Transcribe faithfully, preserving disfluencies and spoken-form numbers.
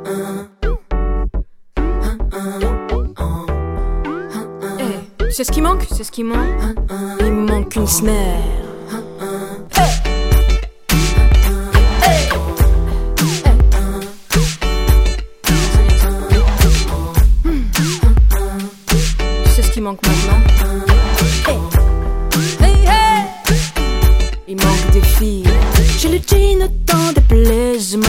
Hey, c'est ce qui manque, c'est ce qui manque. Il me manque une snare. C'est ce qui manque maintenant. Hey, hey, hey. Il manque des filles. J'ai le jean, autant de plaisir.